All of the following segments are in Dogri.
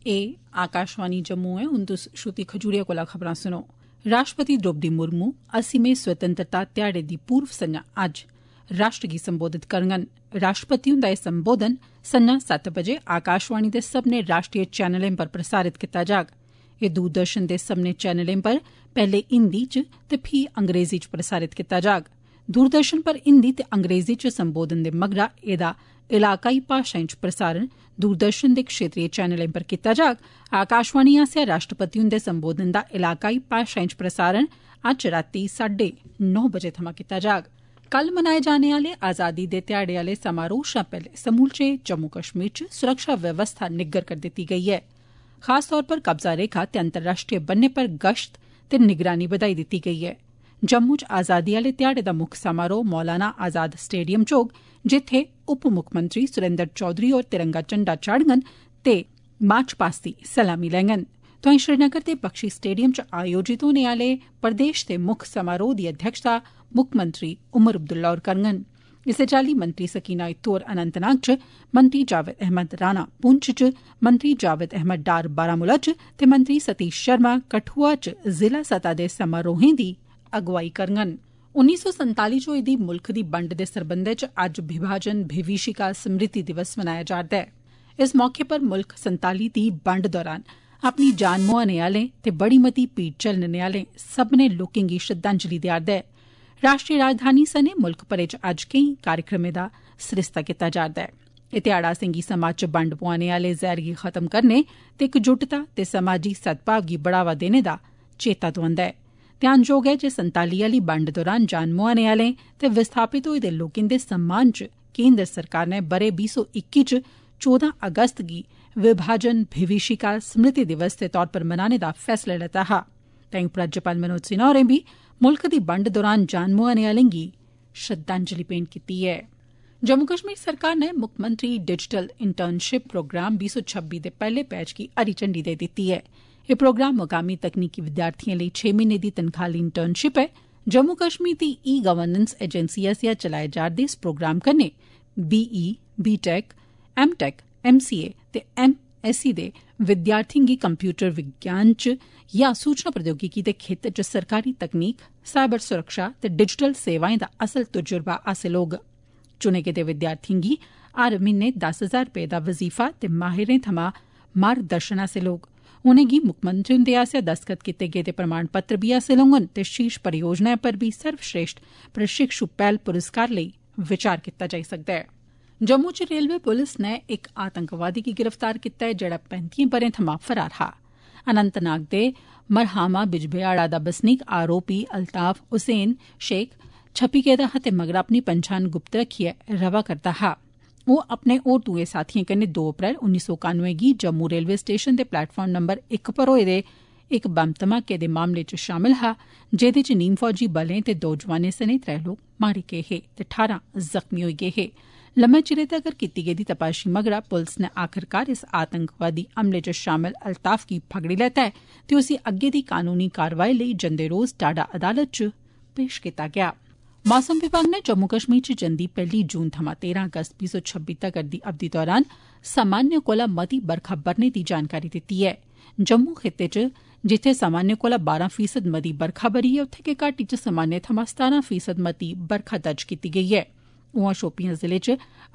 एह् आकाशवाणी जम्मू ऐ। हुन तुस श्रुति खजूरिया कोला खबरां सुनो। राष्ट्रपति द्रौपदी मुर्मू 80वें स्वतंत्रता ध्याड़े दी पूर्व संञा अज्ज राष्ट्र गी संबोधित करङन। राष्ट्रपति हुंदा एह् संबोधन संञा 7 बजे आकाशवाणी दे सब्बने राष्ट्रीय चैनलें पर प्रसारित कीता जाग। एह् दूरदर्शन दे सब्बने चैनलें पर पैह्ले हिंदी च ते फ्ही अंग्रेजी च प्रसारित कीता जाग। दूरदर्शन पर हिंदी ते अंग्रेजी च संबोधन दे मगरा एह्दा इलाकाई भाषाएं च प्रसारण दूरदर्शन दे क्षेत्रीय चैनलें पर कीता जाग। आकाशवाणी आसेआ राष्ट्रपति हुंदे संबोधन दा इलाकाई भाषाएं च प्रसारण अज्ज रातीं 9:30 बजे थमां कीता जाग। कल मनाए जाने आले आजादी दे ध्याड़े आले समारोह शा पैह्ले समूलचे जम्मू कश्मीर च सुरक्षा व्यवस्था निग्गर करी दित्ती गेई ऐ। खास तौर पर कब्जा रेखा ते अंतर्राष्ट्रीय बन्ने पर गश्त ते निगरानी बधाई दित्ती गेई ऐ। जम्मू च आजादी आले ध्याड़े दा मुक्ख समारोह मौलाना आजाद स्टेडियम च होग, जित्थे उप मुक्खमंत्री सुरेंद्र चौधरी होर तिरंगा झंडा चाढ़ङन ते मार्च पास्ट दी सलामी लैङन। तोआईं श्रीनगर दे बख्शी स्टेडियम च आयोजित होने आले प्रदेश दे मुक्ख समारोह दी अध्यक्षता मुक्खमंत्री उमर अब्दुल्ला होर करङन। इस्सै चाल्ली मंत्री सकीना इत्तू होर अनंतनाग च, मंत्री जावेद अहमद राणा पुंछ च, मंत्री जावेद अहमद डार बारामूला च ते मंत्री सतीश शर्मा कठुआ च जिला सतह दे समारोहें दी अगुवाई करङन। 1947 च होई दी मुल्ख दी बंड दे सरबंधै च अज्ज विभाजन विभीषिका स्मृति दिवस मनाया जा'रदा ऐ। इस मौके पर मुल्ख 47 दी बंड दौरान अपनी जान मुहाने आले ते बड़ी मती पीड़ झल्लने आले सब्बने लोकें गी श्रद्धांजलि देआ'रदा ऐ। राष्ट्रीय राजधानी सने मुल्ख भरै च अज्ज केईं कार्यक्रमें दा सरिस्ता कीता जा'रदा ऐ। एह् ध्याड़ा असेंगी समाज च बंड पुआने आले जैह्र गी खत्म करने ते इकजुटता ते समाजी सद्भाव गी बढ़ावा देने दा चेता दोआंदा ऐ। ध्यानजोग ऐ जे 47 आली बंड दौरान जान मुहाने आले ते विस्थापित होए दे लोकें दे सम्मान च केंद्र सरकार नै ब'रे 2021 च 14 अगस्त गी विभाजन विभीषिका स्मृति दिवस दे तौर पर मनाने दा फैसला लैता हा। ताईं उपराज्यपाल मनोज सिन्हा होरें बी मुल्ख दी बंड दौरान जान मुहाने आलें गी श्रद्धांजलि भेंट कीती ऐ। जम्मू कश्मीर सरकार नै मुक्खमंत्री डिजिटल इंटर्नशिप प्रोग्राम 2026 दे पैह्ले बैच गी हरी झंडी देई दित्ती ऐ। एह् प्रोग्राम मुकामी तकनीकी विद्यार्थिएं लेई 6 म्हीने दी तनखाह आली इंटर्नशिप ऐ। जम्मू कश्मीर दी ई गवर्नेंस एजेंसी आसेआ चलाए जा'रदे इस प्रोग्राम कन्नै बीई, बीटेक, एमटेक, एमसीए ते एमएससी दे विद्यार्थिएं गी कंप्यूटर विज्ञान च या सूचना प्रौद्योगिकी दे खेत्तर च सरकारी तकनीक, साइबर सुरक्षा ते डिजिटल सेवाएं दा असल तजुर्बा हासिल होग। चुने गेदे विद्यार्थिएं गी हर म्हीने 10,000 रपेऽ दा वजीफा ते माहिरें थमां मार्गदर्शन हासिल होग। उनेंगी मुक्खमंत्री हुंदे आसेआ दस्तखत कीते गेदे प्रमाण पत्र बी हासिल होङन ते शीर्ष परियोजनाएं पर बी सर्वश्रेष्ठ प्रशिक्षु पैह्ल पुरस्कार लेई विचार कीता जाई सकदा ऐ। जम्मू च रेलवे पुलस नै इक आतंकवादी गी गिरफ्तार कीता ऐ जेह्ड़ा 35 ब'रें थमां फरार हा। अनंतनाग दे मरहामा बिजबिहाड़ा दा बसनीक आरोपी अल्ताफ हुसैन शेख छप्पी गेदा हा ते मगरा अपनी पंछान गुप्त रक्खियै रवा करदा हा। ओह् अपने होर दुए साथिएं कन्नै 2 अप्रैल 1991 गी जम्मू रेलवे स्टेशन दे प्लेटफार्म नंबर 1 पर होए दे इक बम धमाके दे मामले च शामल हा, जेह्दे च नीम फौजी बलें ते 2 जोआनें सने 3 लोक मारे गे हे ते 18 जख्मी होई गे हे। लम्मे चिरे तगर कीती गेदी तपाशी मगरा पुलस नै आखिरकार इस आतंकवादी हमले च शामल अल्ताफ गी फगड़ी लैता ऐ ते उसी अग्गे दी कानूनी कारवाई लेई जंदे रोज टाडा अदालत च पेश कीता गेआ। मौसम विभाग नै जम्मू कश्मीर च जंदी 1 जून थमां 13 अगस्त 2026 तगर दी अवधि दौरान सामान्य कोला मती बरखा बरने दी जानकारी दित्ती ऐ। जम्मू खित्ते च जित्थे सामान्य कोला 12% मती बरखा बरी ऐ, उत्थे गै घाटी च सामान्य थमां 17% मती बरखा दर्ज कीती गेई ऐ। उआं शोपियां जिले च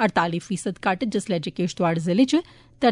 48% घट्ट, जिसलै जे किश्तवाड़ जिले च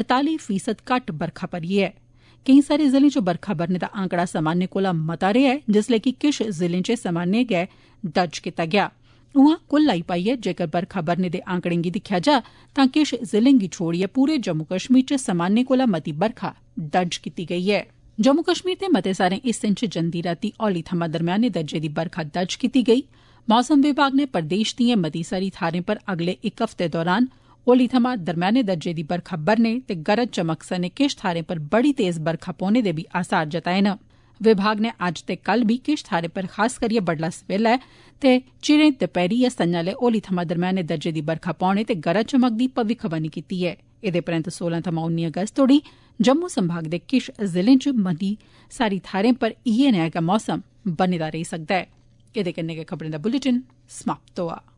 43% घट्ट बरखा बरी ऐ। केईं सारे जिलें च बरखा बरने दा आंकड़ा सामान्य कोला मता रेहा ऐ, जिसलै कि किश जिलें च सामान्य गै दर्ज कीता गेआ। उआं कुल लाई पाइयै जेकर बरखा बरने दे आंकड़ें गी दिक्खेआ जा तां किश जिलें गी छोड़ियै पूरे जम्मू कश्मीर च सामान्य कोला मती बरखा दर्ज कीती गेई ऐ। जम्मू कश्मीर दे मते सारे हिस्सें च जंदी रातीं हौली थमां दरम्याने दर्जे दी बरखा दर्ज कीती गेई। मौसम विभाग नै प्रदेश दिएं मती सारी थाह्रें पर अगले इक हफ्ते दौरान हौली थमां दरम्याने दर्जे दी बरखा बरने ते गरज चमक सने किश थाह्रें पर बड़ी तेज बरखा पौने दे बी आसार जताए न। विभाग नै अज्ज ते कल बी किश थाह्रें पर खास करियै बडला सवेला ते चिरें दपैह्री या संझा'लै हौली थमां दरम्याने दर्जे दी बरखा पौने ते गरज चमक दी भविक्खवाणी कीती ऐ। एह्दे परैंत 16 थमां 19 अगस्त तोड़ी जम्मू संभाग दे किश जिलें च मती सारी थाह्रें पर इयै नेहा गै मौसम बने दा रेही सकदा ऐ। एह्दे कन्नै गै खबरें दा बुलेटिन समाप्त होआ।